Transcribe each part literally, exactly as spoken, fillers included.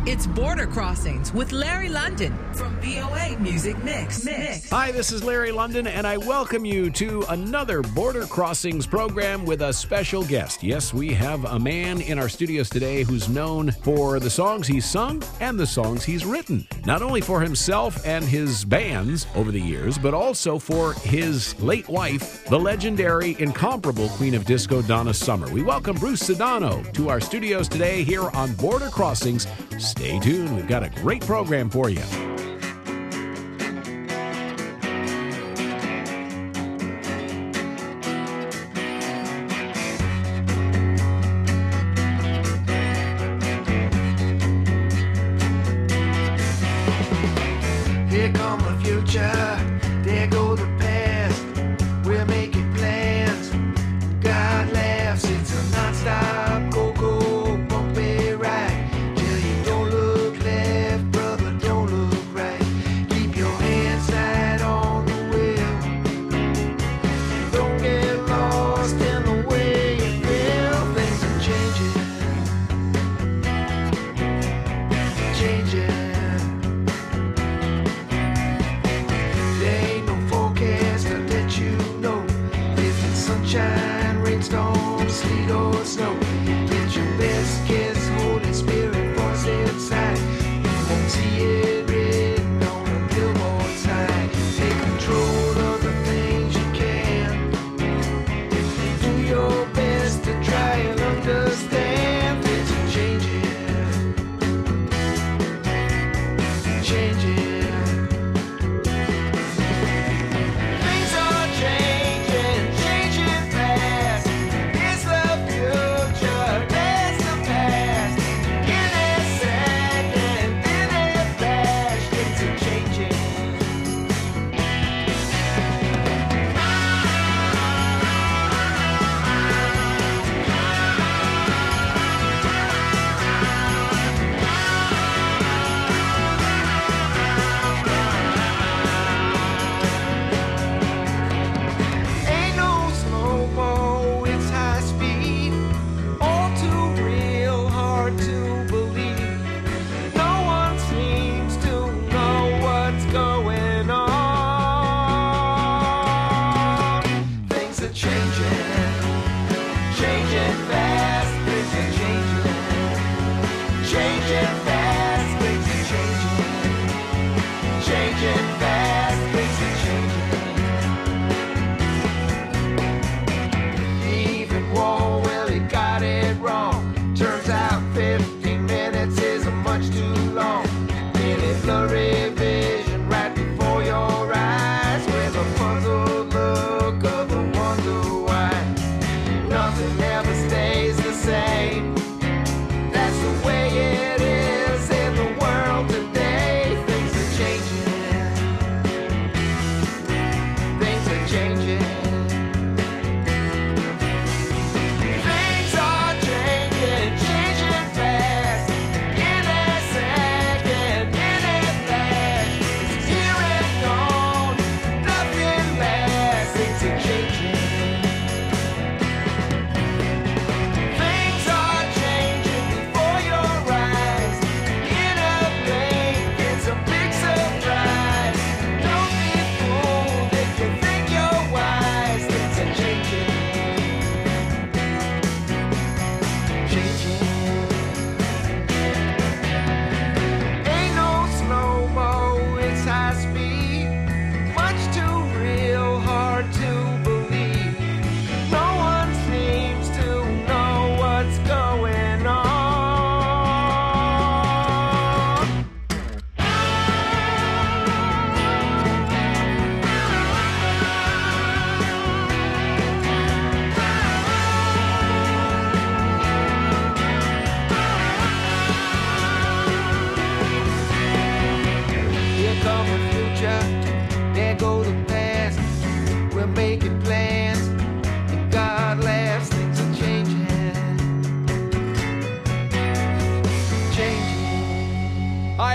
It's Border Crossings with Larry London from V O A Music Mix. Mix. Hi, this is Larry London, and I welcome you to another Border Crossings program with a special guest. Yes, we have a man in our studios today who's known for the songs he's sung and the songs he's written. Not only for himself and his bands over the years, but also for his late wife, the legendary, incomparable Queen of Disco, Donna Summer. We welcome Bruce Sedano to our studios today here on Border Crossings. Stay tuned. We've got a great program for you. Here come the future, there go the past. We're making plans. God laughs, it's a non-stop go-go bumpy ride. Till you don't look left, brother, don't look right. Keep your hands tight on the wheel. Don't get lost in the way you feel. Things are changing, changing. Sunshine, rainstorm, sleet or snow. Get your best kiss, Holy Spirit voice inside. You won't see it written on a billboard sign. Take control of the things you can. Do your best to try and understand. Things are changing, changing.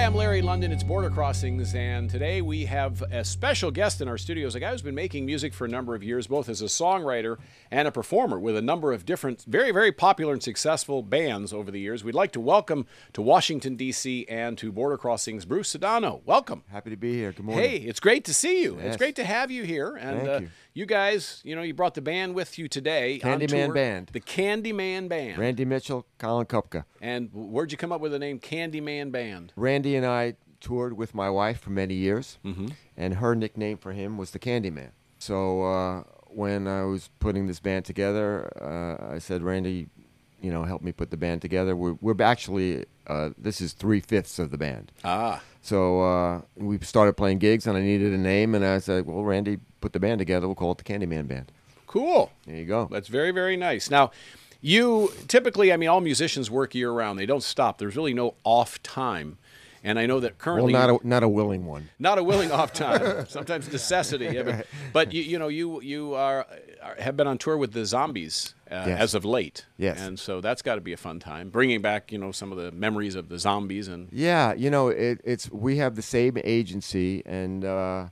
Hi, I'm Larry London. It's Border Crossings, and today we have a special guest in our studios, a guy who's been making music for a number of years, both as a songwriter and a performer with a number of different, very, very popular and successful bands over the years. We'd like to welcome to Washington, D C and to Border Crossings, Bruce Sedano. Welcome. Happy to be here. Good morning. Hey, it's great to see you. Yes. It's great to have you here. And Thank uh, you. you guys, you know, you brought the band with you today. on Candyman tour. Band. The Candyman Band. Randy Mitchell, Colin Kupka. And where'd you come up with the name Candyman Band? Randy and I toured with my wife for many years, Mm-hmm. and her nickname for him was the Candyman. So uh, when I was putting this band together, uh, I said, Randy, you know, help me put the band together. We're, we're actually, uh, this is three-fifths of the band. Ah. So uh, we started playing gigs, and I needed a name, and I said, well, Randy, put the band together. We'll call it the Candyman Band. Cool. There you go. That's very, very nice. Now, you typically, I mean, all musicians work year-round. They don't stop. There's really no off time. And I know that Well, currently... not a, not a willing one. Not a willing off time. Sometimes necessity. Yeah, but, but you, you know, you you are, are have been on tour with the Zombies uh, Yes. as of late. Yes. And so that's got to be a fun time, bringing back, you know, some of the memories of the Zombies. And Yeah, you know, it, it's we have the same agency, and uh,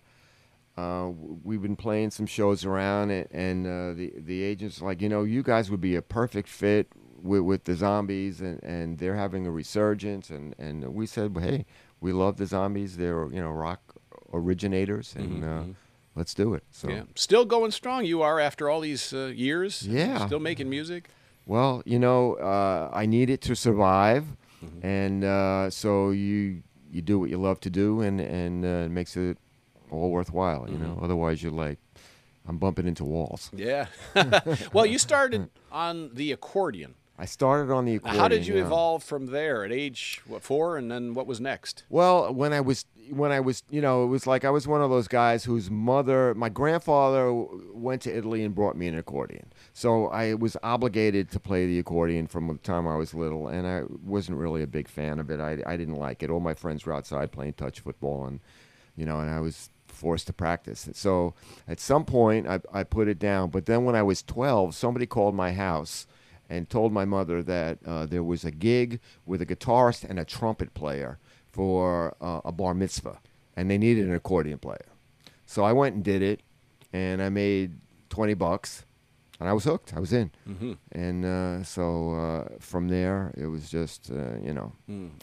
uh, we've been playing some shows around, and, and uh, the the agent's like, you know, you guys would be a perfect fit with, with the Zombies, and, and they're having a resurgence, and, and we said, well, hey, we love the Zombies. They're, you know, rock originators, and uh, let's do it. So, yeah, still going strong. You are after all these uh, years. Yeah. Still making music. well, you know, uh, I needed to survive, Mm-hmm. and uh, so you you do what you love to do, and and uh, it makes it all worthwhile. You Mm-hmm. know, otherwise you're like, I'm bumping into walls. Yeah. Well, you started on the accordion. I started on the Now, accordion. how did you yeah. evolve from there at age what, four, and then what was next? Well, when I was when I was, you know, it was like I was one of those guys whose mother, my grandfather w- went to Italy and brought me an accordion. So I was obligated to play the accordion from the time I was little, and I wasn't really a big fan of it. I, I didn't like it. All my friends were outside playing touch football, and, you know, and I was forced to practice. So at some point, I, I put it down. But then when I was twelve, somebody called my house and told my mother that uh, there was a gig with a guitarist and a trumpet player for uh, a bar mitzvah, and they needed an accordion player. So I went and did it, and I made twenty bucks, and I was hooked. I was in. Mm-hmm. And uh, so uh, from there, it was just, uh, you know,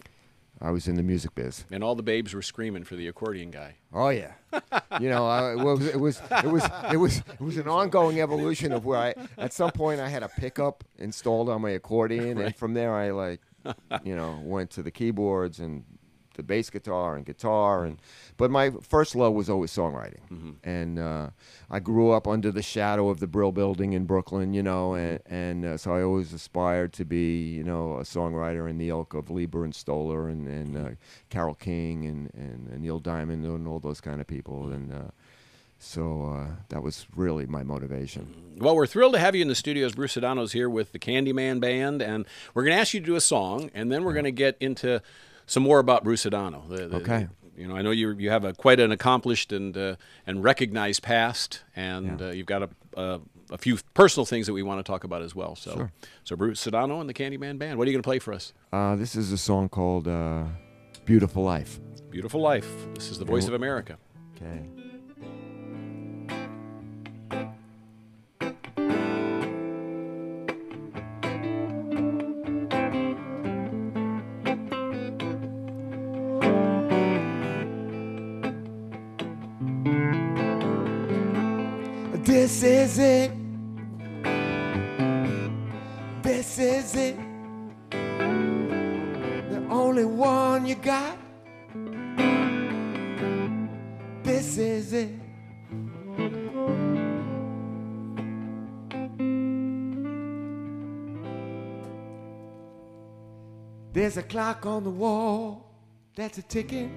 I was in the music biz. And all the babes were screaming for the accordion guy. Oh yeah, you know, I, it was it was it was it was it was an ongoing evolution of where I at some point I had a pickup installed on my accordion, and from there I like, you know, went to the keyboards and the bass guitar and guitar, and but my first love was always songwriting, Mm-hmm. and uh, I grew up under the shadow of the Brill Building in Brooklyn, you know, and and uh, so I always aspired to be, you know, a songwriter in the ilk of Lieber and Stoller and and uh, Carole King and, and and Neil Diamond and all those kind of people, and uh, so uh, that was really my motivation. Well, we're thrilled to have you in the studios. Bruce Sedano's here with the Candyman Band, and we're going to ask you to do a song, and then we're going to get into some more about Bruce Sedano. The, the, Okay. You know, I know you you have a quite an accomplished and uh, and recognized past, and Yeah. uh, you've got a, a a few personal things that we want to talk about as well. So, Sure. so Bruce Sedano and the Candyman Band. What are you going to play for us? Uh, this is a song called uh, "Beautiful Life." Beautiful Life. This is the Voice of America. Okay. This is it. This is it. The only one you got. This is it. There's a clock on the wall that's a ticking.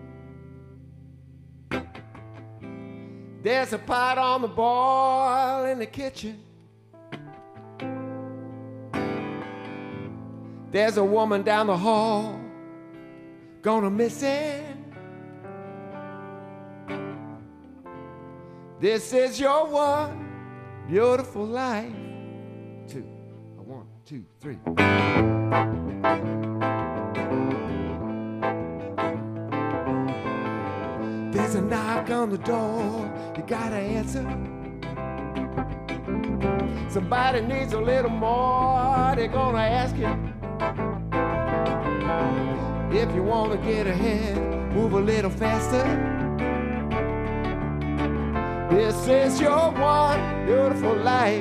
There's a pot on the boil in the kitchen. There's a woman down the hall gonna miss it. This is your one beautiful life. Two, a one, two, three. on the door, you gotta answer. Somebody needs a little more, they're gonna ask you. If you wanna get ahead, move a little faster. This is your one beautiful life.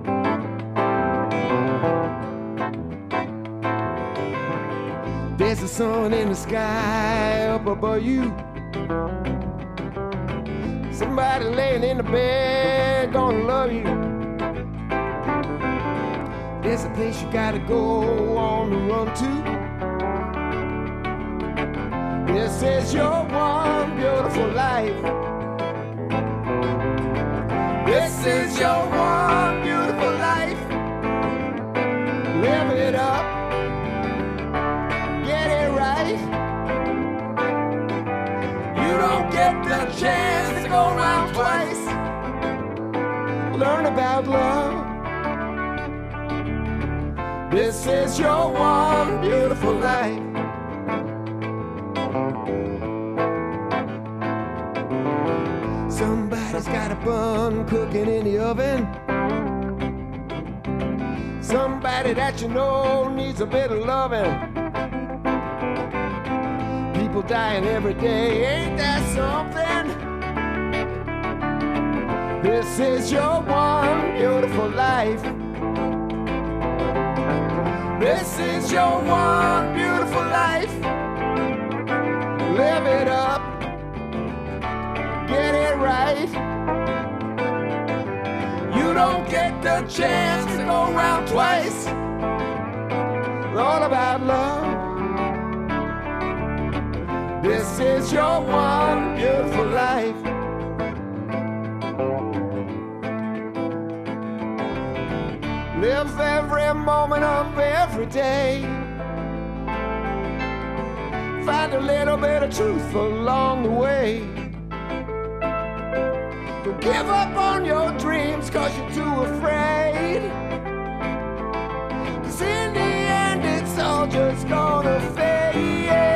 There's a sun in the sky up above you. Somebody laying in the bed gonna love you. There's a place you gotta go on the run to. This is your one beautiful life. This is your one beautiful life. Live it up. Get it right. You don't get the chance to go around twice. Learn about love. This is your one beautiful life. Somebody's got a bun cooking in the oven. Somebody that you know needs a bit of loving. People dying every day, ain't that something? This is your one beautiful life. This is your one beautiful life. Live it up. Get it right. You don't get the chance to go around twice. All about love. This is your one beautiful life. Live every moment of every day. Find a little bit of truth along the way. Don't give up on your dreams cause you're too afraid. Cause in the end it's all just gonna fade.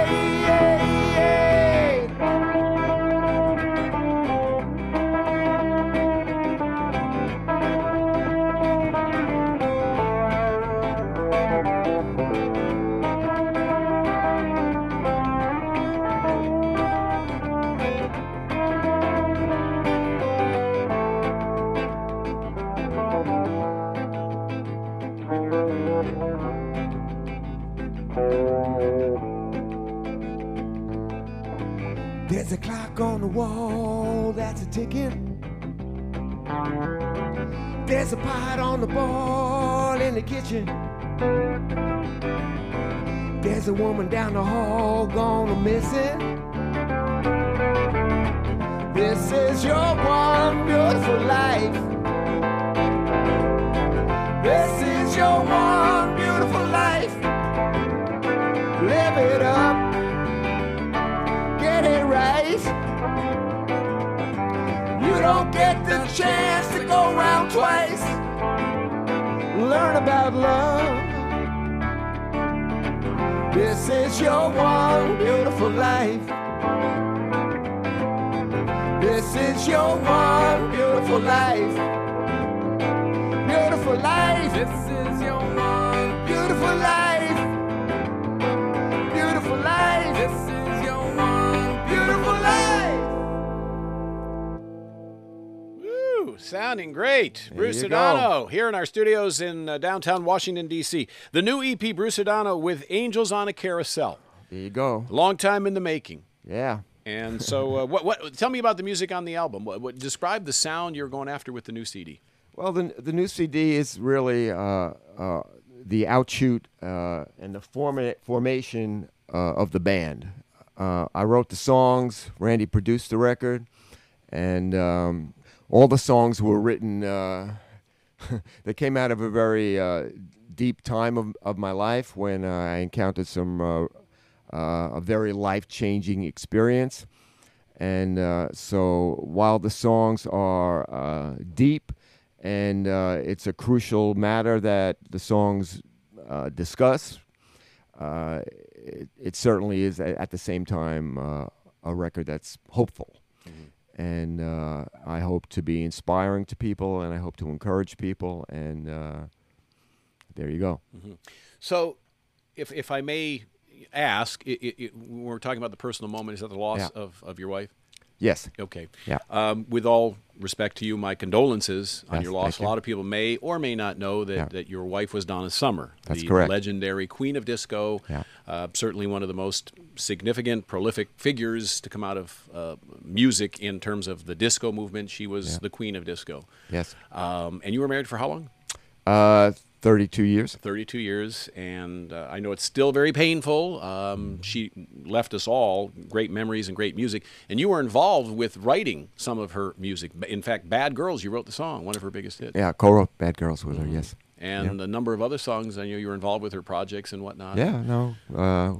There's a clock on the wall that's a ticking. There's a pot on the boil in the kitchen. There's a woman down the hall gonna miss it. This is your one beautiful life. This is your one beautiful life. Live it up. Get it right. You don't get the chance to go around twice. Learn about love. This is your one beautiful life. This is your one beautiful life. Beautiful life. This is your one beautiful life. Beautiful life. This is your one beautiful life. Woo, sounding great. There Bruce you go. Adano here in our studios in uh, downtown Washington, D C. The new E P, Bruce Adano with Angels on a Carousel. There you go. Long time in the making. Yeah. And so, uh, what? What? Tell me about the music on the album. What, what? Describe the sound you're going after with the new C D. Well, the the new C D is really uh, uh, the outshoot uh, and the forma- formation uh, of the band. Uh, I wrote the songs. Randy produced the record, and um, all the songs were written. Uh, they came out of a very uh, deep time of, of my life when uh, I encountered some uh, uh, a very life-changing experience. And uh, so, while the songs are uh, deep, and uh, it's a crucial matter that the songs uh, discuss, uh, it, it certainly is at the same time uh, a record that's hopeful. Mm-hmm. and uh, I hope to be inspiring to people, and I hope to encourage people, and uh, there you go. Mm-hmm. So, if if I may ask, it, it, it, when we're talking about the personal moment, is that the loss Yeah. of, of your wife? Yes. Okay. Yeah. Um, with all respect to you, my condolences on Yes, your loss. thank A you. lot of people may or may not know that, Yeah. that your wife was Donna Summer, That's the correct. legendary queen of disco, Yeah. uh, certainly one of the most significant, prolific figures to come out of uh, music in terms of the disco movement. She was Yeah. the queen of disco. Yes. Um, and you were married for how long? Uh, thirty-two years. thirty-two years, and uh, I know it's still very painful. Um, she left us all great memories and great music, and you were involved with writing some of her music. In fact, Bad Girls, you wrote the song, one of her biggest hits. Yeah, co-wrote Bad Girls with her, yes. And Yeah. a number of other songs, I know you were involved with her projects and whatnot. Yeah, no. Uh,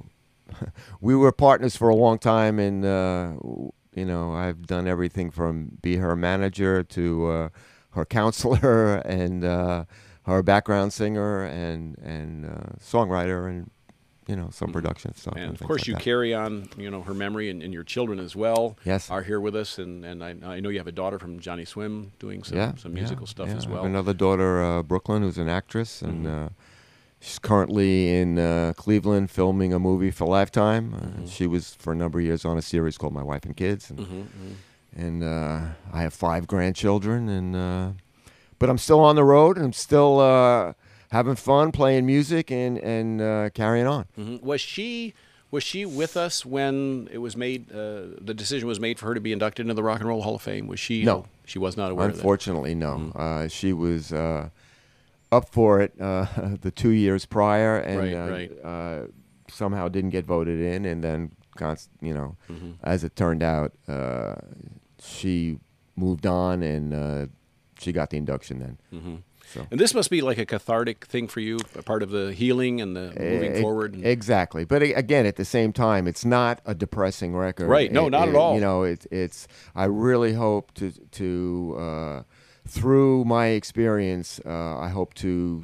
we were partners for a long time, and, uh, w- you know, I've done everything from be her manager to uh, her counselor and uh, her background singer and, and uh, songwriter and, you know, some production stuff. And of things course, like you that. carry on, you know, her memory, and, and your children as well Yes. are here with us. And, and I, I know you have a daughter from Johnny Swim doing some, yeah, some yeah, musical stuff yeah. as I well. have another daughter, uh, Brooklyn, who's an actress, and Mhm. uh, she's currently in uh, Cleveland filming a movie for Lifetime. Uh, Mhm. She was for a number of years on a series called My Wife and Kids, and, Mhm, mhm. and uh, I have five grandchildren, and uh, but I'm still on the road, and I'm still uh, having fun playing music and and uh, carrying on. Mhm. Was she was she with us when it was made? Uh, the decision was made for her to be inducted into the Rock and Roll Hall of Fame. Was she? No. she was not aware. Unfortunately, no. Mhm. Uh, she was uh, up for it uh, the two years prior, and Right, uh, right. Uh, somehow didn't get voted in, and then, const- you know, Of that. Mhm. as it turned out, uh, she moved on, and uh, she got the induction then. Mhm. So. And this must be like a cathartic thing for you, a part of the healing and the moving E- forward. And, Exactly, but a- again, at the same time, it's not a depressing record. Right, no, It- not at it- all. You know, it's it's. I really hope to to uh, through my experience, uh, I hope to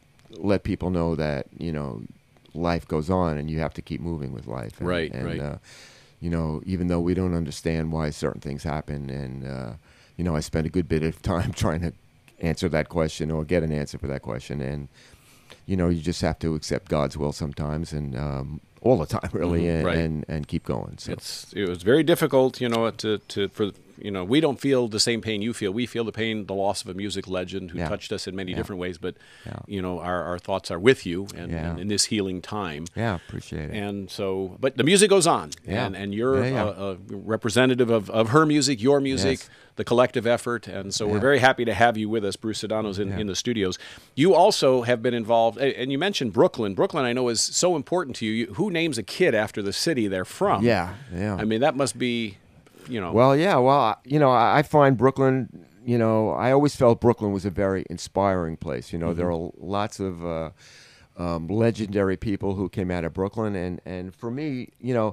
let people know that you know life goes on, and you have to keep moving with life. And, Right, and, right. Uh, you know, even though we don't understand why certain things happen, and uh, you know, I spent a good bit of time trying to answer that question or get an answer for that question, and you know, you just have to accept God's will sometimes, and um, all the time, really, Mhm, and, right. and and keep going. So It's it was very difficult, you know, to to for you know we don't feel the same pain you feel. We feel the pain, the loss of a music legend who Yeah. touched us in many Yeah. different ways. But Yeah. you know, our, our thoughts are with you, and, Yeah. and in this healing time. yeah, appreciate it. And so, but the music goes on, Yeah. and and you're Yeah, yeah. A, a representative of, of her music, your music, Yes. the collective effort, and so we're Yeah. very happy to have you with us, Bruce Sedano's in, Yeah. in the studios. You also have been involved, a- and you mentioned Brooklyn. Brooklyn, I know, is so important to you. you who names a kid after the city they're from? Yeah, yeah. I mean, that must be, you know. Well, yeah, well, I- you know, I I find Brooklyn, you know, I always felt Brooklyn was a very inspiring place. You know, there are lots of uh, um, legendary people who came out of Brooklyn, and, and for me, you know,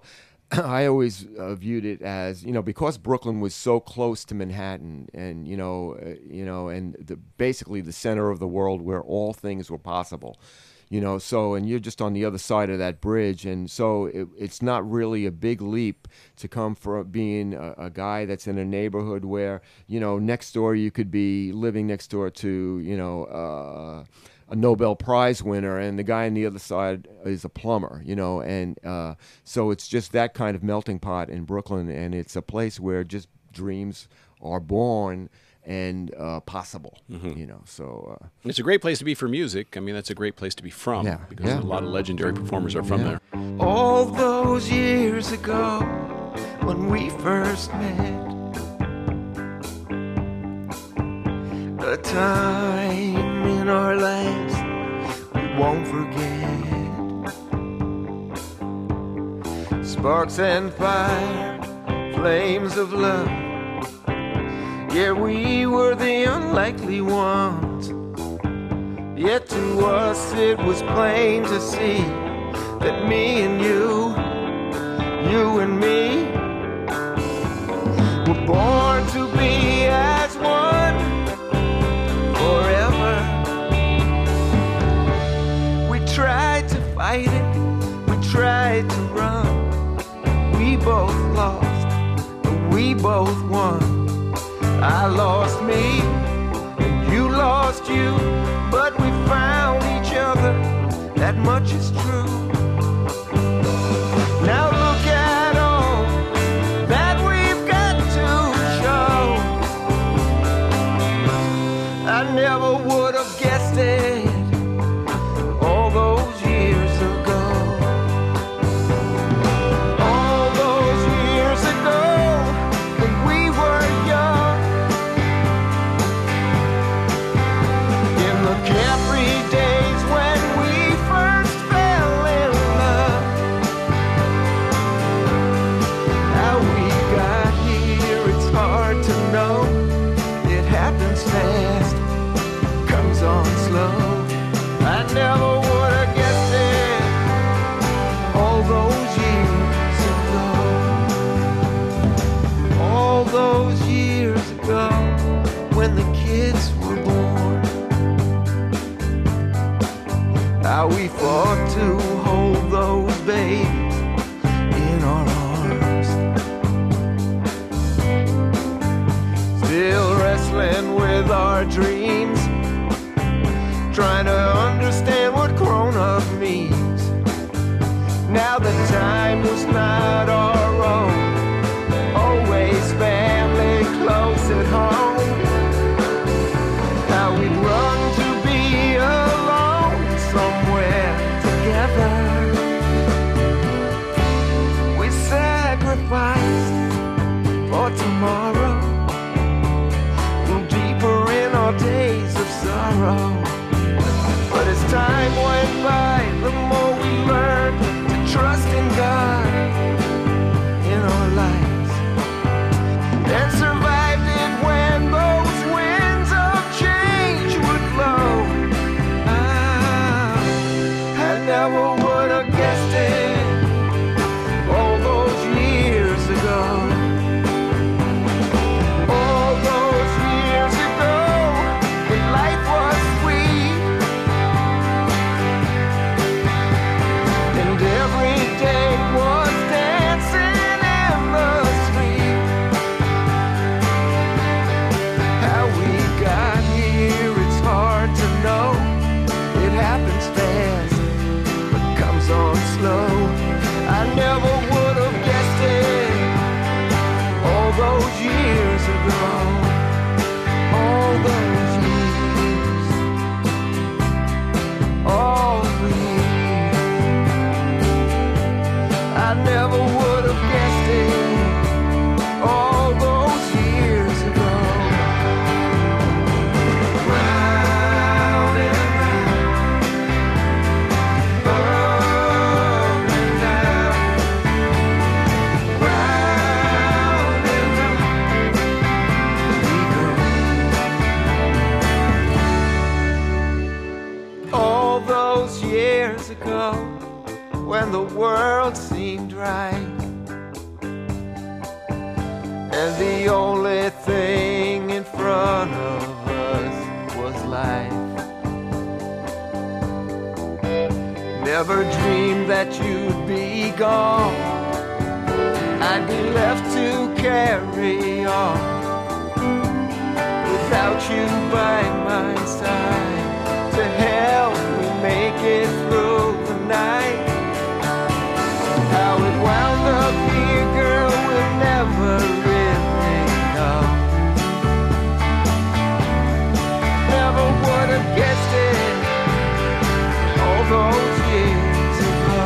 I always uh, viewed it as, you know, because Brooklyn was so close to Manhattan, and you know, uh, you know, and the, basically the center of the world where all things were possible. You know, so, and you're just on the other side of that bridge, and so it, it's not really a big leap to come from being a, a guy that's in a neighborhood where, you know, next door you could be living next door to, you know, uh, a Nobel Prize winner, and the guy on the other side is a plumber, you know, and uh, so it's just that kind of melting pot in Brooklyn, and it's a place where just dreams are born and uh, possible, you know. So uh, it's a great place to be for music. I mean, that's a great place to be from, Yeah, because yeah. a lot of legendary performers are from Yeah. there. All those years ago when we first met, a time in our lives we won't forget. Sparks and fire, flames of love. Yeah, we were the unlikely ones. Yet to us it was plain to see that me and you, you and me, were born to be as one forever. We tried to fight it, we tried to run, we both lost, but we we both won. I lost me, and you lost you, but we found each other, that much is true. Now look at all that we've got to show. I never would have guessed it all those years ago. All those years ago when we were young, in the carefree days when we first fell in love. How we got here, it's hard to know. It happens fast, comes on slow. I never would have guessed it all those years ago. All those years ago when the kids were born. How we fought to hold those babies in our arms. Still wrestling with our dreams, trying to understand what grown-up means. Now the time was not our own, always family close at home. How we'd run to be alone somewhere together. We sacrificed for tomorrow, grew deeper in our days of sorrow. But as time went by, the more we learned to trust in God in our lives, and survived it when those winds of change would blow. Ah, I never would have guessed it all those years ago. All those years ago when life was sweet, and every day was dancing in the street. How we got here, it's hard to know. It happens fast, but comes on slow. I never would have guessed it all those years ago. All those years, all the years. I never would have guessed it all those years ago. Round and round, up and down, round and round we go. All those years ago when the world seemed right, and the only thing in front of us was life. Never dreamed that you'd be gone, I'd be left to carry on without you by my side to help me make it through the night. How it wound up here, girl, we'll never really know. Never would have guessed it all those years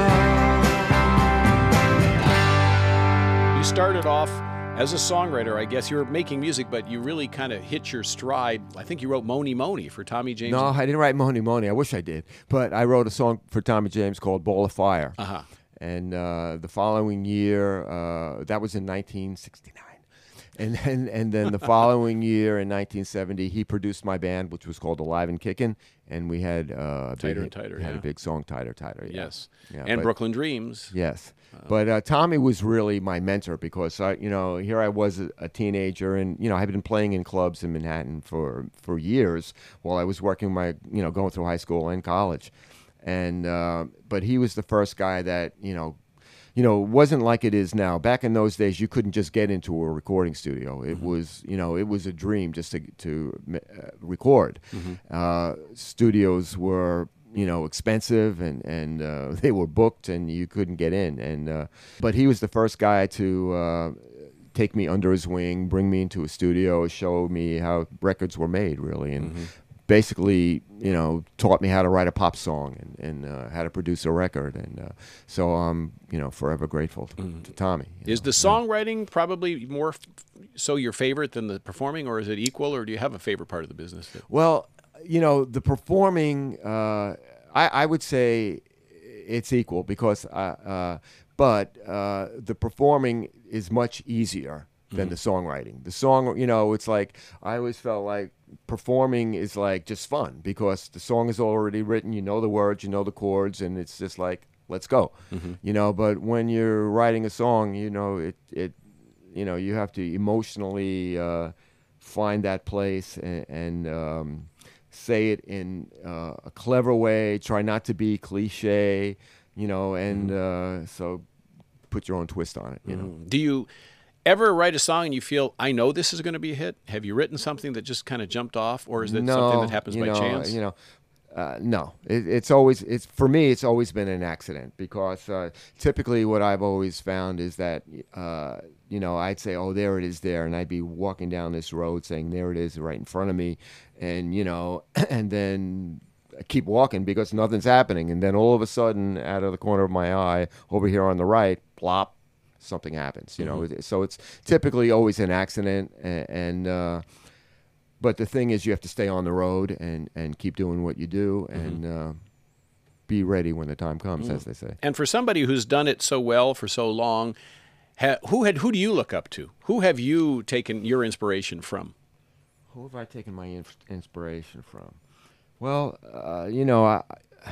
ago. You started off as a songwriter. I guess you were making music, but you really kind of hit your stride. I think you wrote Mony Mony for Tommy James. No, I didn't write Mony Mony. I wish I did. But I wrote a song for Tommy James called Ball of Fire. Uh-huh. And uh, the following year, uh, that was in nineteen sixty-nine. And then, and then the following year in nineteen seventy, he produced my band, which was called Alive and Kickin', and we had uh, a Tighter big, and Tighter, had yeah. a big song, Tighter, Tighter. Yeah. Yes. Yeah, and but- Brooklyn Dreams. Yes. But uh, Tommy was really my mentor because, I, you know, here I was a, a teenager and, you know, I had been playing in clubs in Manhattan for, for years while I was working my, you know, going through high school and college. And, uh, but he was the first guy that, you know, you know, it wasn't like it is now. Back in those days, you couldn't just get into a recording studio. It mm-hmm. was, you know, it was a dream just to to uh, record. Mm-hmm. Uh, studios were, you know, expensive, and and uh, they were booked, and you couldn't get in. And uh, but he was the first guy to uh, take me under his wing, bring me into a studio, show me how records were made, really, and. Mm-hmm. Basically, you know, taught me how to write a pop song and, and uh, how to produce a record. And uh, so I'm, you know, forever grateful to, mm. to Tommy. Is know? the songwriting probably more f- so your favorite than the performing, or is it equal, or do you have a favorite part of the business? That- well, you know, the performing, uh, I, I would say it's equal because, uh, uh, but uh, the performing is much easier than mm-hmm. the songwriting. The song, you know, it's like, I always felt like performing is like just fun because the song is already written, you know the words, you know the chords, and it's just like, let's go. Mm-hmm. You know, but when you're writing a song, you know, it, it you know, you have to emotionally uh, find that place and, and um, say it in uh, a clever way, try not to be cliche, you know, and mm-hmm. uh, so put your own twist on it, you mm-hmm. know. Do you ever write a song and you feel, I know this is going to be a hit? Have you written something that just kind of jumped off, or is it no, something that happens you by know, chance? You know, uh, no. It, it's always it's for me. It's always been an accident because uh, typically what I've always found is that uh, you know I'd say, oh, there it is there, and I'd be walking down this road saying, there it is right in front of me, and you know, and then I keep walking because nothing's happening, and then all of a sudden, out of the corner of my eye, over here on the right, plop. Something happens, you know. Mm-hmm. So it's typically always an accident, and, and uh, but the thing is, you have to stay on the road and, and keep doing what you do, and mm-hmm. uh, be ready when the time comes, mm-hmm. as they say. And for somebody who's done it so well for so long, ha- who had who do you look up to? Who have you taken your inspiration from? Who have I taken my in- inspiration from? Well, uh, you know, I.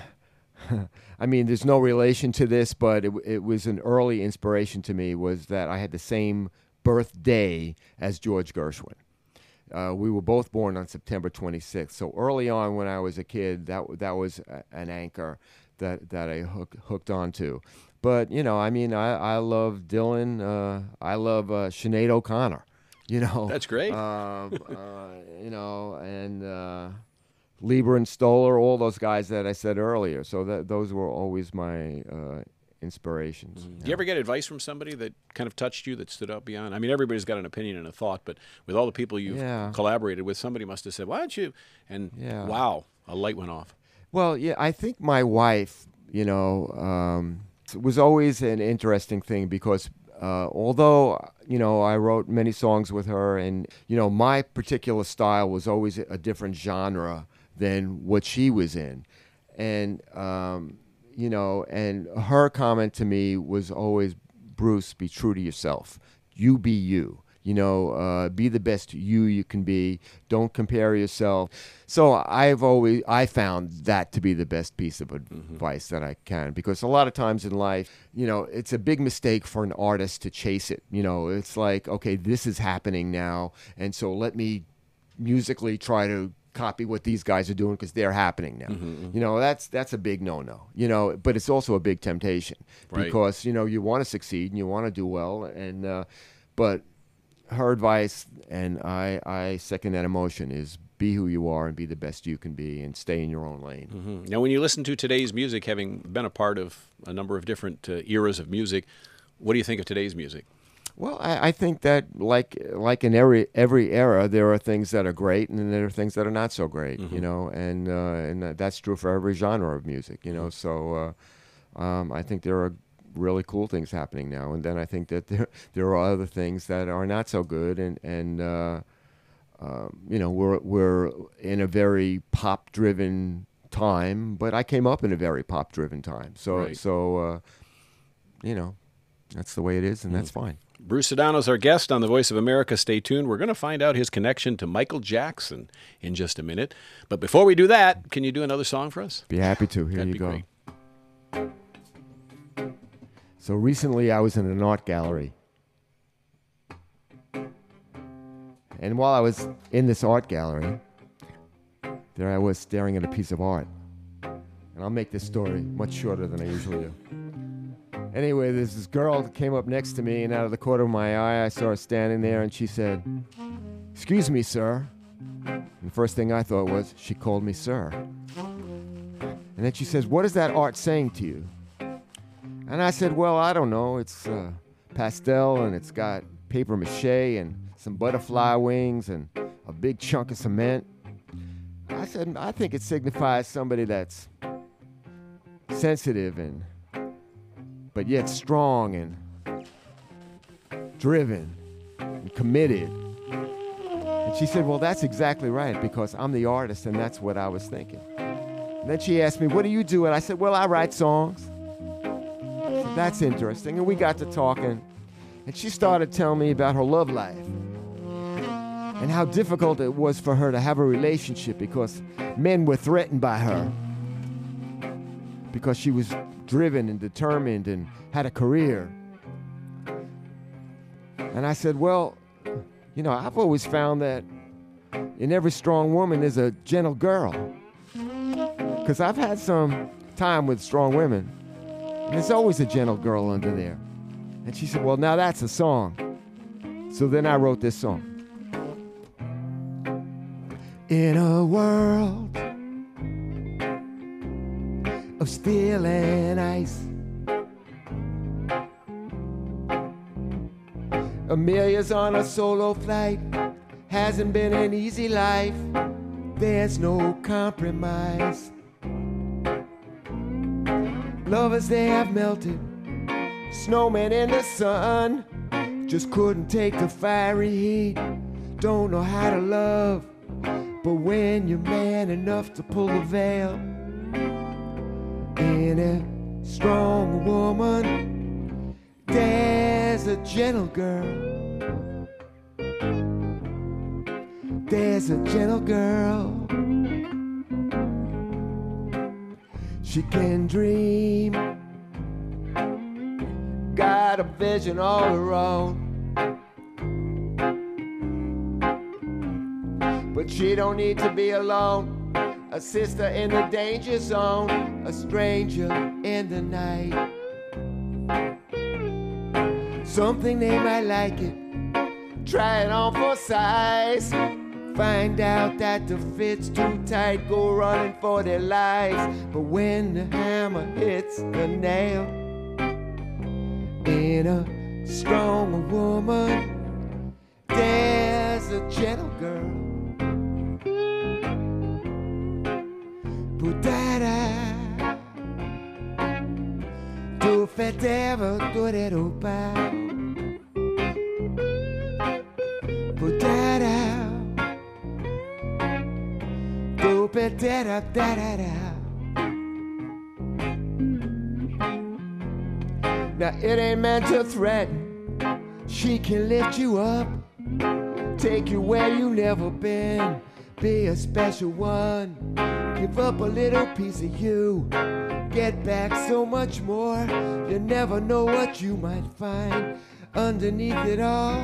I mean, there's no relation to this, but it, it was an early inspiration to me was that I had the same birthday as George Gershwin. Uh, we were both born on September twenty-sixth. So early on when I was a kid, that that was a, an anchor that, that I hook, hooked onto. But, you know, I mean, I, I love Dylan. Uh, I love uh, Sinead O'Connor, you know. That's great. Uh, uh, you know, and... Uh, Lieber and Stoller, all those guys that I said earlier. So that those were always my uh, inspirations. Mm-hmm. Do you ever get advice from somebody that kind of touched you, that stood out beyond? I mean, everybody's got an opinion and a thought, but with all the people you've yeah. collaborated with, somebody must have said, why don't you? And yeah. wow, a light went off. Well, yeah, I think my wife, you know, um, was always an interesting thing because uh, although, you know, I wrote many songs with her and, you know, my particular style was always a different genre than what she was in. And, um, you know, and her comment to me was always, Bruce, be true to yourself. You be you. You know, uh, be the best you you can be. Don't compare yourself. So I've always, I found that to be the best piece of advice mm-hmm. that I can. Because a lot of times in life, you know, it's a big mistake for an artist to chase it. You know, it's like, okay, this is happening now. And so let me musically try to copy what these guys are doing because they're happening now. Mm-hmm, mm-hmm. You know, that's that's a big no-no. You know, but it's also a big temptation right. because, you know, you want to succeed and you want to do well. And uh, but her advice, and I, I second that emotion, is be who you are and be the best you can be and stay in your own lane. Mm-hmm. Now, when you listen to today's music, having been a part of a number of different uh, eras of music, what do you think of today's music? Well, I, I think that like like in every every era, there are things that are great and then there are things that are not so great, mm-hmm. you know, and uh, and that's true for every genre of music, you know. So uh, um, I think there are really cool things happening now, and then I think that there there are other things that are not so good, and and uh, um, you know, we're we're in a very pop driven time, but I came up in a very pop driven time, so right. so uh, you know, that's the way it is, and mm-hmm. that's fine. Bruce Sedano's our guest on the Voice of America. Stay tuned. We're going to find out his connection to Michael Jackson in just a minute. But before we do that, can you do another song for us? Be happy to. Here That'd you be go. Great. So recently I was in an art gallery. And while I was in this art gallery, there I was staring at a piece of art. And I'll make this story much shorter than I usually do. Anyway, there's this girl that came up next to me, and out of the corner of my eye, I saw her standing there, and she said, "Excuse me, sir." And the first thing I thought was, she called me sir. And then she says, "What is that art saying to you?" And I said, "Well, I don't know. It's uh, pastel, and it's got paper mache and some butterfly wings and a big chunk of cement." I said, "I think it signifies somebody that's sensitive and but yet strong and driven and committed." And she said, "Well, that's exactly right, because I'm the artist, and that's what I was thinking." And then she asked me, "What do you do?" And I said, "Well, I write songs." I said, "That's interesting." And we got to talking, and she started telling me about her love life and how difficult it was for her to have a relationship because men were threatened by her because she was driven and determined and had a career. And I said, "Well, you know, I've always found that in every strong woman is a gentle girl. Because I've had some time with strong women, and there's always a gentle girl under there." And she said, "Well, now that's a song." So then I wrote this song. In a world of steel and ice, Amelia's on a solo flight. Hasn't been an easy life. There's no compromise. Lovers, they have melted. Snowmen in the sun just couldn't take the fiery heat. Don't know how to love, but when you're man enough to pull the veil, in a strong woman, there's a gentle girl. There's a gentle girl. She can dream, got a vision all her own. But she don't need to be alone. A sister in the danger zone, a stranger in the night. Something they might like it, try it on for size. Find out that the fit's too tight, go running for their lives. But when the hammer hits the nail, in a strong woman, there's a gentle girl. Putara, tu fedeva tu de rupa. Putara, tu pedera da da da. Now it ain't meant to threaten. She can lift you up, take you where you never been. Be a special one. Give up a little piece of you, get back so much more. You never know what you might find underneath it all.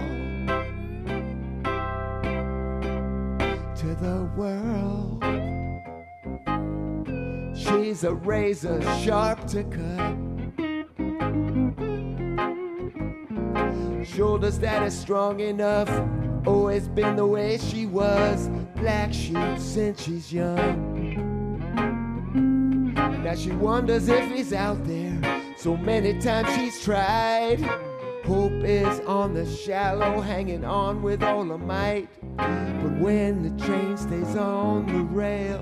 To the world, she's a razor sharp to cut. Shoulders that are strong enough, always been the way she was. Black sheep since she's young. Now she wonders if he's out there. So many times she's tried. Hope is on the shallow, hanging on with all her might. But when the train stays on the rail,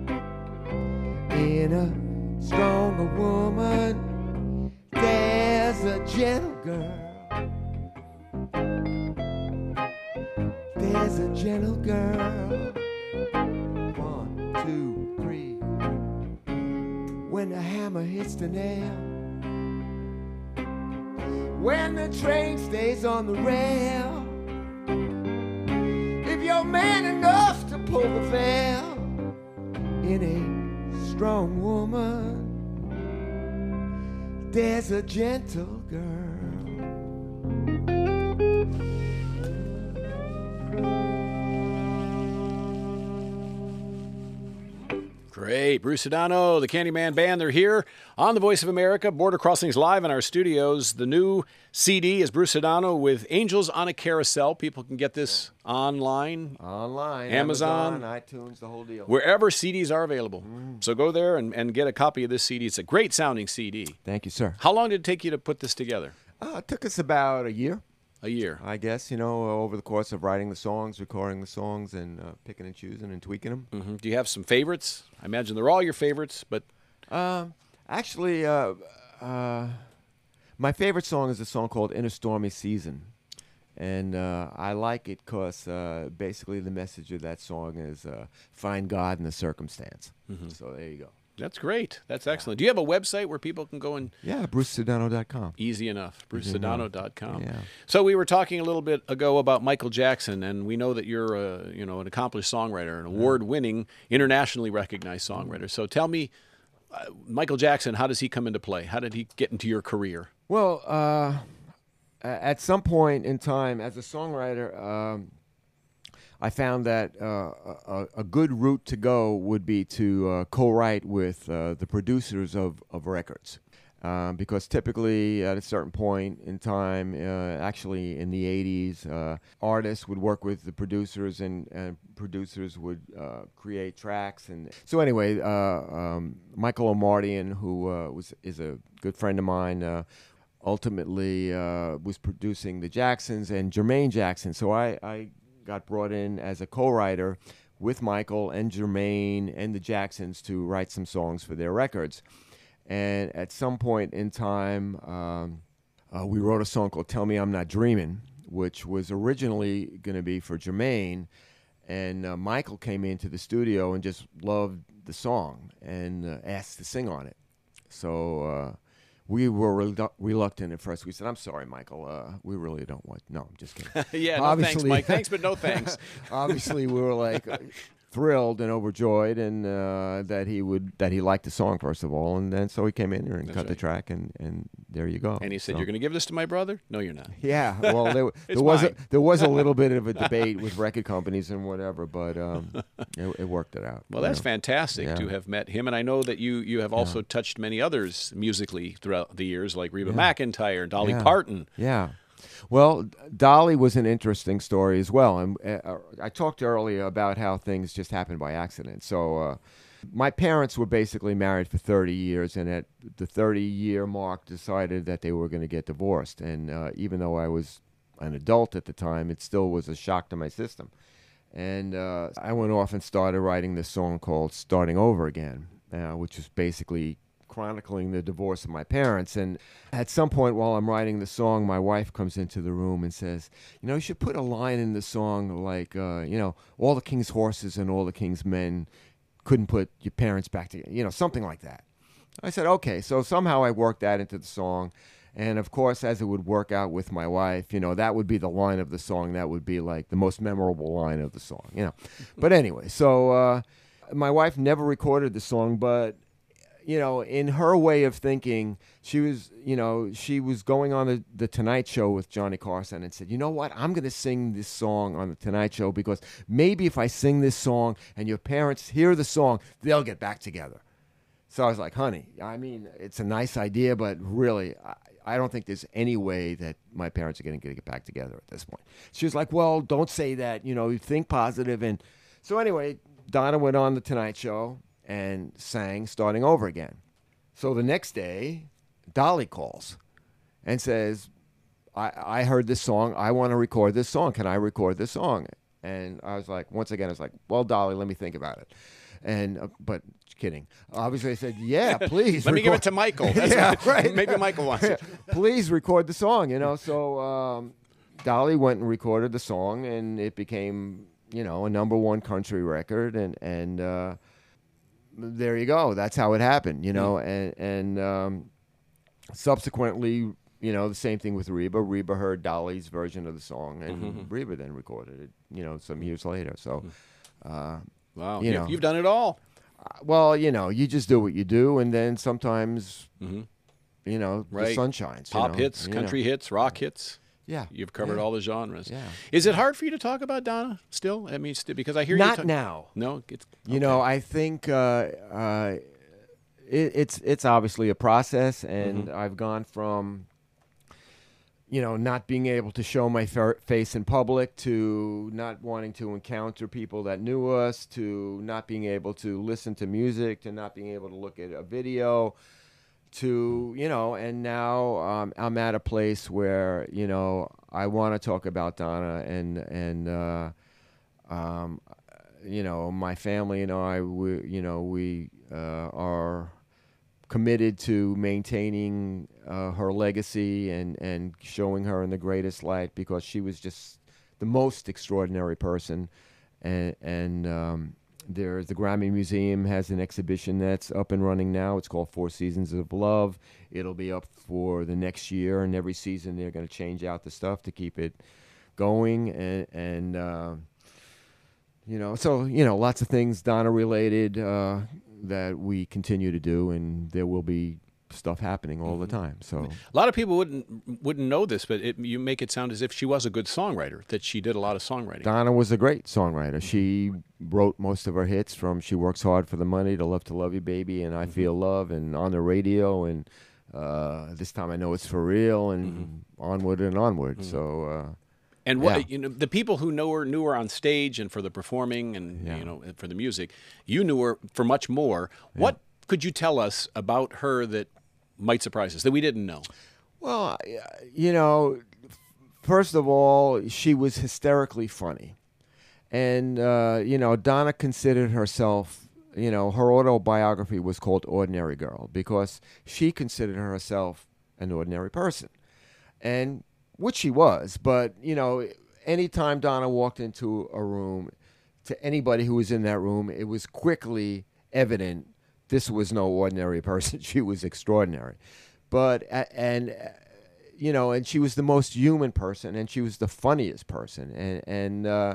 in a stronger woman, there's a gentle girl. There's a gentle girl. One, two, three. When the hammer hits the nail, when the train stays on the rail, if you're man enough to pull the veil, in a strong woman, there's a gentle girl. Great. Bruce Sedano, the Candyman Band, they're here on the Voice of America, Border Crossings Live in our studios. The new C D is Bruce Sedano with Angels on a Carousel. People can get this online. Online. Amazon. Amazon, iTunes, the whole deal. Wherever C Ds are available. Mm. So go there and, and get a copy of this C D. It's a great sounding C D. Thank you, sir. How long did it take you to put this together? Uh, it took us about a year. A year. I guess, you know, over the course of writing the songs, recording the songs, and uh, picking and choosing and tweaking them. Mm-hmm. Do you have some favorites? I imagine they're all your favorites, but... Uh, actually, uh, uh, my favorite song is a song called In a Stormy Season. And uh, I like it because uh, basically the message of that song is uh, find God in the circumstance. Mm-hmm. So there you go. That's great. That's excellent. Do you have a website where people can go and... Yeah, bruce sedano dot com. Easy enough. bruce sedano dot com. Yeah. So we were talking a little bit ago about Michael Jackson, and we know that you're a, you know, an accomplished songwriter, an award-winning, internationally recognized songwriter. So tell me, uh, Michael Jackson, how does he come into play? How did he get into your career? Well, uh, at some point in time, as a songwriter... Um, I found that uh, a, a good route to go would be to uh, co-write with uh, the producers of, of records. Um, because typically at a certain point in time, uh, actually in the eighties, uh, artists would work with the producers and, and producers would uh, create tracks. And so anyway, uh, um, Michael Omartian, who uh, was is a good friend of mine, uh, ultimately uh, was producing the Jacksons and Jermaine Jackson. So I... I got brought in as a co-writer with Michael and Jermaine and the Jacksons to write some songs for their records. And at some point in time, um, uh, we wrote a song called Tell Me I'm Not Dreaming, which was originally going to be for Jermaine. And uh, Michael came into the studio and just loved the song and uh, asked to sing on it. So... Uh, We were relu- reluctant at first. We said, I'm sorry, Michael. Uh, we really don't want... No, I'm just kidding. yeah, no thanks, Mike. Thanks, but no thanks. Obviously, we were like uh, thrilled and overjoyed and uh, that he would that he liked the song, first of all. And then so he came in here and That's cut right. the track, and, and there you go. And he said, so. You're going to give this to my brother? No, you're not. Yeah, well, there, It's there was a, mine. there was a little bit of a debate with record companies and whatever, but um, it, it worked it out. Well, that's know. fantastic Yeah. to have met him. And I know that you, you have also Yeah. touched many others musically throughout the years, like Reba Yeah. McEntire, Dolly Yeah. Parton. Yeah. Well, Dolly was an interesting story as well. And uh, I talked earlier about how things just happened by accident. So uh, my parents were basically married for thirty years, and at the thirty-year mark decided that they were going to get divorced. And uh, even though I was an adult at the time, it still was a shock to my system. And uh, I went off and started writing this song called Starting Over Again, uh, which was basically chronicling the divorce of my parents. And at some point while I'm writing the song, my wife comes into the room and says, you know, you should put a line in the song like, uh, you know, all the king's horses and all the king's men couldn't put your parents back together, you know, something like that. I said, okay. So somehow I worked that into the song. And of course, as it would work out with my wife, you know, that would be the line of the song. That would be like the most memorable line of the song, you know. But anyway, so uh, my wife never recorded the song, but you know, in her way of thinking, she was, you know, she was going on the, the Tonight Show with Johnny Carson and said, you know what, I'm going to sing this song on the Tonight Show because maybe if I sing this song and your parents hear the song, they'll get back together. So I was like, honey, I mean, it's a nice idea, but really, I, I don't think there's any way that my parents are going to get back together at this point. She was like, well, don't say that, you know, you think positive. And so anyway, Donna went on the Tonight Show and sang Starting Over Again. So the next day, Dolly calls and says, I, I heard this song. I want to record this song. Can I record this song? And I was like, once again, I was like, well, Dolly, let me think about it. And uh, but kidding. Obviously, I said, yeah, please. Let me give record- it to Michael. That's yeah, what- right. Maybe Michael wants it. Please record the song, you know. So um, Dolly went and recorded the song, and it became, you know, a number one country record. And, and uh, there you go. That's how it happened, you know. And, and um, subsequently, you know, the same thing with Reba. Reba heard Dolly's version of the song, and Mm-hmm. Reba then recorded it, you know, some years later. So, uh, Wow. you You know. You've done it all. well, you know, you just do what you do, and then sometimes, Mm-hmm. you know, the Right. sun shines. you Pop know, hits, you country know. hits, rock hits. Yeah. You've covered Yeah. all the genres. Yeah. Is it hard for you to talk about Donna still? I mean, st- because I hear you Not talk- now. No, it's, You know, I think uh, uh, it, it's it's obviously a process, and Mm-hmm. I've gone from, you know, not being able to show my fa- face in public to not wanting to encounter people that knew us to not being able to listen to music to not being able to look at a video to, you know, and now um, I'm at a place where, you know, I want to talk about Donna and, and uh, um, you know, my family and I, we, you know, we uh, are committed to maintaining uh, her legacy and, and showing her in the greatest light because she was just the most extraordinary person. And, and um, there's the Grammy Museum has an exhibition that's up and running now. It's called Four Seasons of Love. It'll be up for the next year, and every season they're going to change out the stuff to keep it going. And, and uh, you know, so, you know, lots of things Donna related uh, that we continue to do, and there will be stuff happening all the time. So A lot of people wouldn't wouldn't know this, but it, you make it sound as if she was a good songwriter, that she did a lot of songwriting. Donna was a great songwriter. She wrote most of her hits, from She Works Hard for the Money to Love to Love You Baby and I Feel Love and On the Radio and uh, This Time I Know It's For Real and Onward and Onward. So uh, And what Yeah. you know, the people who know her knew her on stage and for the performing and Yeah. you know for the music. You knew her for much more. What could you tell us about her that might surprise us that we didn't know? Well, you know, first of all, she was hysterically funny. And, uh, you know, Donna considered herself, you know, her autobiography was called Ordinary Girl because she considered herself an ordinary person. And which she was. But, you know, anytime Donna walked into a room, to anybody who was in that room, it was quickly evident this was no ordinary person. She was extraordinary. But, and, you know, and she was the most human person, and she was the funniest person. And, and uh,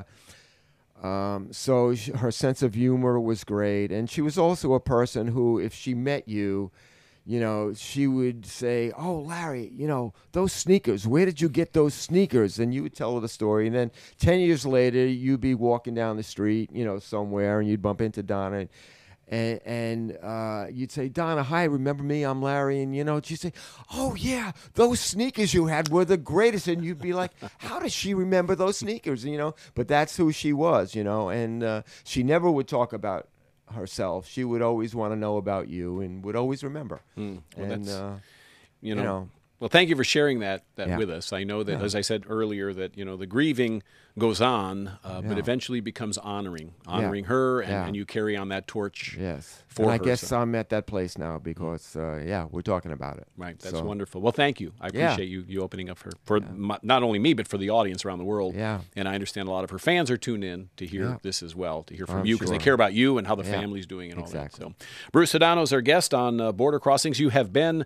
um, so she, her sense of humor was great. And she was also a person who, if she met you, you know, she would say, "Oh, Larry, you know, those sneakers, where did you get those sneakers?" And you would tell her the story. And then ten years later, you'd be walking down the street, you know, somewhere, and you'd bump into Donna. And, And, and uh, you'd say, "Donna, hi, remember me? I'm Larry." And, you know, she'd say, "Oh, yeah, those sneakers you had were the greatest." And you'd be like, "How does she remember those sneakers?" You know, but that's who she was, you know. And uh, she never would talk about herself. She would always want to know about you and would always remember. Mm, well, and, that's, uh, you know, you know. Well, thank you for sharing that that Yeah. with us. I know that, Yeah. as I said earlier, that you know the grieving goes on, uh, but Yeah. eventually becomes honoring, honoring her, and, Yeah. and you carry on that torch. Yes. For and I her, guess so- I'm at that place now because, uh, yeah, we're talking about it. Right, that's So, wonderful. Well, thank you. I Yeah. appreciate you you opening up for for my, not only me but for the audience around the world. Yeah. And I understand a lot of her fans are tuned in to hear Yeah. this as well, to hear from I'm you because they sure. care about you and how the Yeah. family's doing and all Exactly. that. So, Bruce Sedano is our guest on uh, Border Crossings. You have been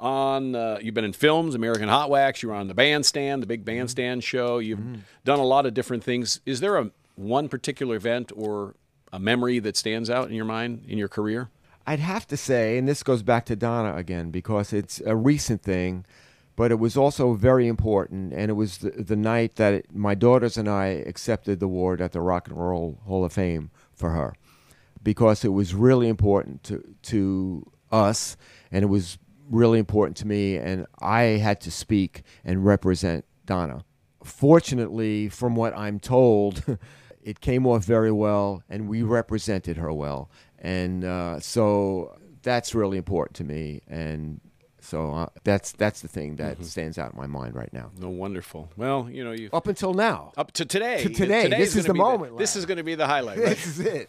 on uh, you've been in films, American Hot Wax. You were on the Bandstand, the Big Bandstand show. You've Mm-hmm. done a lot of different things. Is there a one particular event or a memory that stands out in your mind in your career? I'd have to say, and this goes back to Donna again, because it's a recent thing, but it was also very important, and it was the, the night that it, my daughters and I accepted the award at the Rock and Roll Hall of Fame for her, because it was really important to to us, and it was really important to me, and I had to speak and represent Donna. Fortunately, from what I'm told, it came off very well, and we represented her well. And uh, so that's really important to me. And so uh, that's that's the thing that stands out in my mind right now. No, wonderful. Well, you know, you Up until now. up to today. To today. Today's This is gonna the be moment, this Larry. is going to be the highlight. Right? This is it.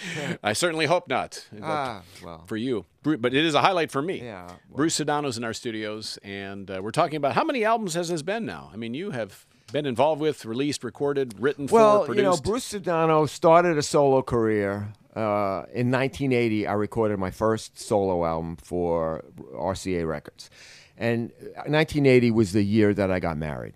I certainly hope not. But Ah, well. for you, Bru- but it is a highlight for me. Yeah, well. Bruce Sedano's in our studios, and uh, we're talking about how many albums has this been now? I mean, you have been involved with, released, recorded, written Well, for, you know, produced. Bruce Sedano started a solo career. Uh, in nineteen eighty, I recorded my first solo album for R C A Records. And nineteen eighty was the year that I got married.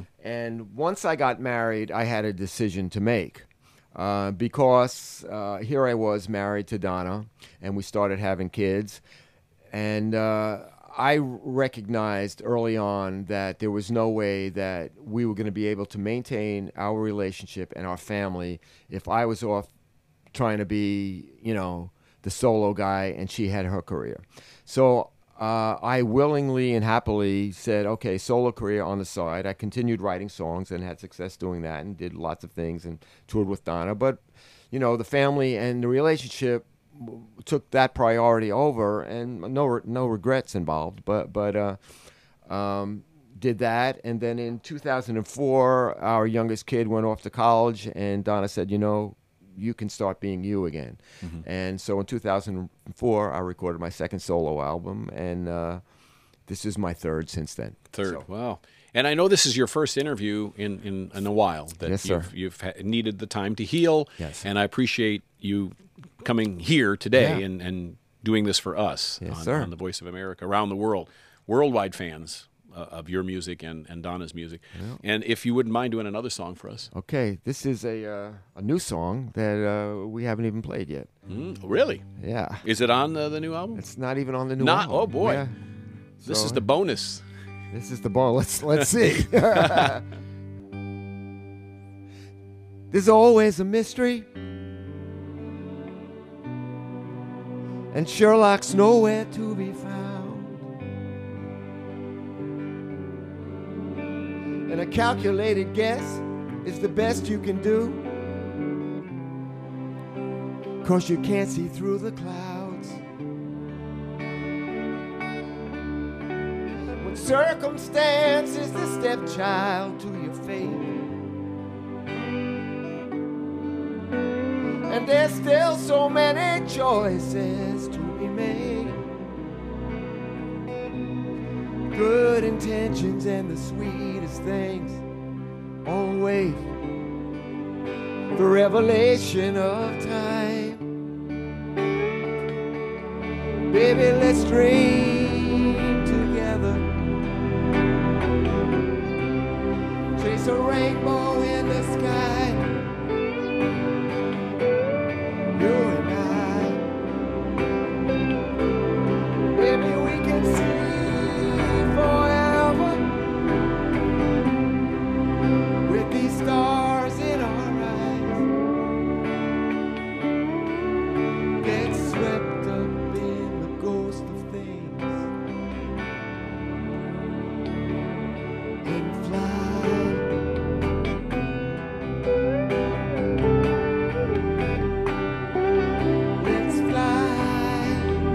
And once I got married, I had a decision to make. Uh, because uh, here I was married to Donna, and we started having kids. And uh, I recognized early on that there was no way that we were going to be able to maintain our relationship and our family if I was off trying to be, you know, the solo guy and she had her career. So uh, I willingly and happily said, okay, solo career on the side. I continued writing songs and had success doing that and did lots of things and toured with Donna. But, you know, the family and the relationship took that priority over, and no no regrets involved. But but uh, um, did that, and then in two thousand four, our youngest kid went off to college, and Donna said, you know, you can start being you again. Mm-hmm. And so in two thousand four, I recorded my second solo album, and uh, this is my third since then. Third, so. Wow. And I know this is your first interview in, in, in a while. That yes, you've, sir. You've ha- needed the time to heal. Yes. And I appreciate you coming here today yeah. and, and doing this for us yes, on, sir. on the Voice of America, around the world, worldwide fans uh, of your music and, and Donna's music. Yeah. And if you wouldn't mind doing another song for us. Okay, this is a uh, a new song that uh, we haven't even played yet. Mm, really? Yeah. Is it on uh, the new album? It's not even on the new not, album. Oh, boy. Yeah. This so, is the bonus. This is the ball. Let's let's see. There's always a mystery, and Sherlock's nowhere to be found. And a calculated guess is the best you can do, 'cause you can't see through the clouds. Circumstance is the stepchild to your fate, and there's still so many choices to be made. Good intentions and the sweetest things all wait the revelation of time. Baby, let's dream together, chase a rainbow in the sky. You and I, baby, we can see forever with these stars in our eyes. Get swept up in the ghost of things and fly. Let's fly.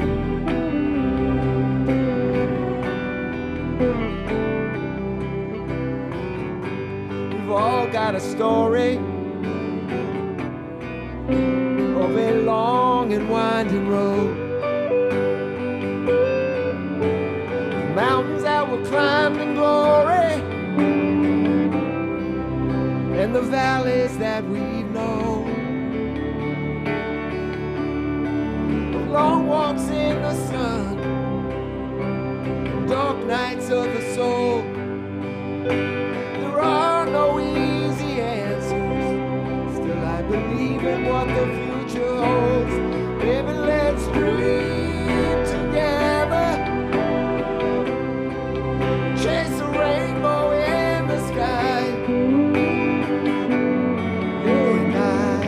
We've all got a story of a long and winding road, mountains that were climbed in glory, and the valleys that we've known, long walks in the sun, dark nights of the soul. There are no easy answers, still I believe in what the future holds. Baby, let's dream together, chase a rainbow in the sky. You and I,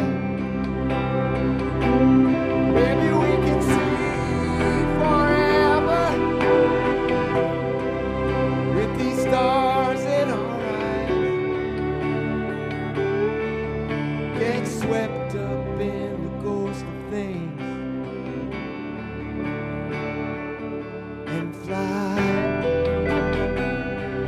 baby, we can see forever with these stars in our eyes. Get swept up in the ghost of things and fly.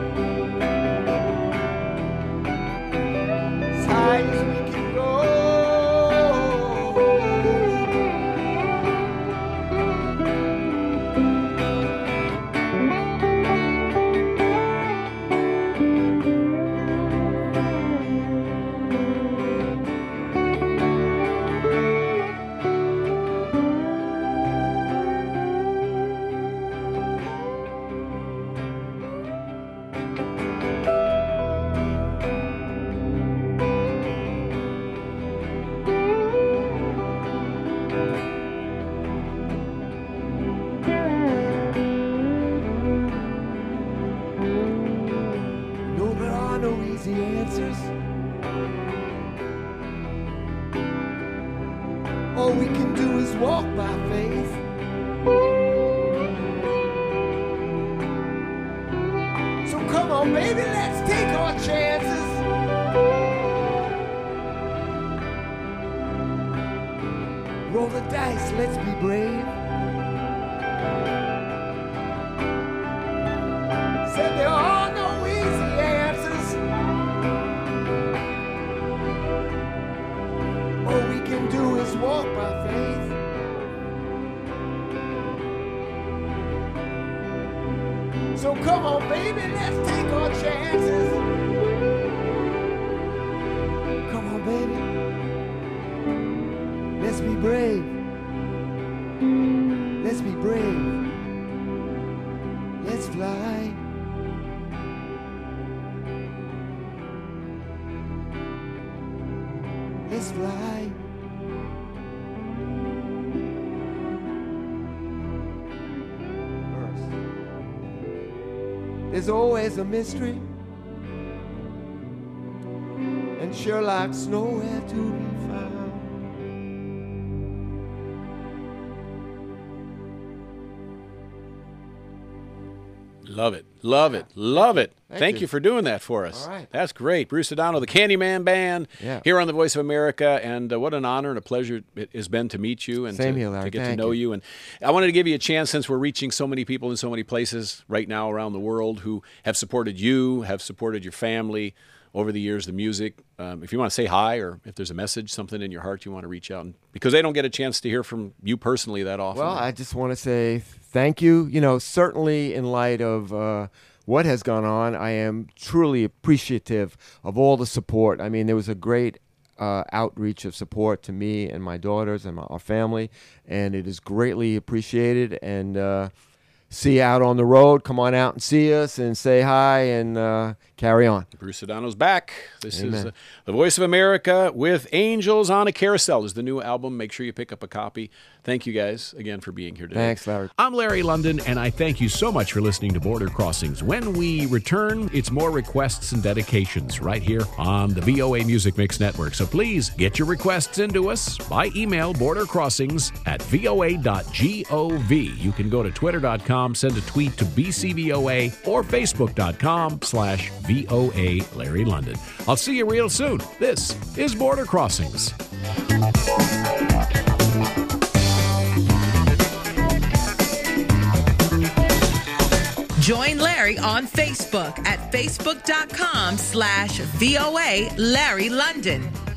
no easy answers. All we can do is walk by faith. So come on, baby, let's take our chances. Roll the dice, let's be brave. Said there are no easy answers. All we can do is walk by faith. So come on, baby, let's take our chances. Come on, baby. Let's be brave. Let's be brave. Let's fly. Let's fly. Verse. There's always a mystery, and Sherlock's nowhere to be found. Love it. Love it. Love it. Thank Thank you. you for doing that for us. All right. That's great. Bruce O'Donnell, the Candyman Band, Yeah. here on the Voice of America. And uh, what an honor and a pleasure it has been to meet you and Same to, here, Larry. to get Thank to know you. you. And I wanted to give you a chance, since we're reaching so many people in so many places right now around the world who have supported you, have supported your family over the years, the music. Um, if you want to say hi, or if there's a message, something in your heart you want to reach out, and, because they don't get a chance to hear from you personally that often. Well, I just want to say thank you. You know, certainly in light of uh, what has gone on, I am truly appreciative of all the support. I mean, there was a great uh, outreach of support to me and my daughters and my, our family, and it is greatly appreciated. And uh, see you out on the road. Come on out and see us and say hi and uh, carry on. Bruce O'Donnell's back. This Amen. is uh, The Voice of America with Angels on a Carousel is the new album. Make sure you pick up a copy. Thank you guys again for being here today. Thanks, Larry. I'm Larry London, and I thank you so much for listening to Border Crossings. When we return, it's more requests and dedications right here on the V O A Music Mix Network. So please get your requests into us by email, border crossings at V O A dot gov. You can go to twitter dot com, send a tweet to B C V O A, or facebook dot com slash V O A Larry London. I'll see you real soon. This is Border Crossings. Join Larry on Facebook at facebook dot com slash V O A Larry London.